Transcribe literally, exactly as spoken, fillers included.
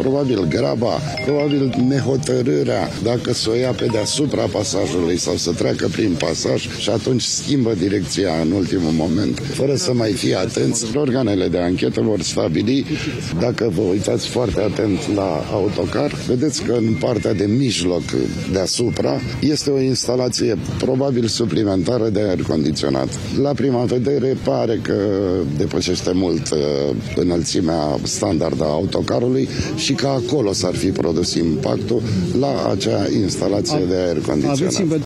probabil graba, probabil nehotărârea dacă să o ia pe deasupra pasajului sau să treacă prin pasaj și atunci schimbă direcția în ultimul moment, fără să mai fie atenți. Organele de anchetă vor stabili, dacă vă uitați foarte atent la autocar, vedeți că în partea de mijloc deasupra este o instalație probabil suplimentară de aer condiționat. La prima vedere pare că depășește mult uh, înălțimea standardă a autocarului și că acolo s-ar fi produs impactul la acea instalație de aer condiționat.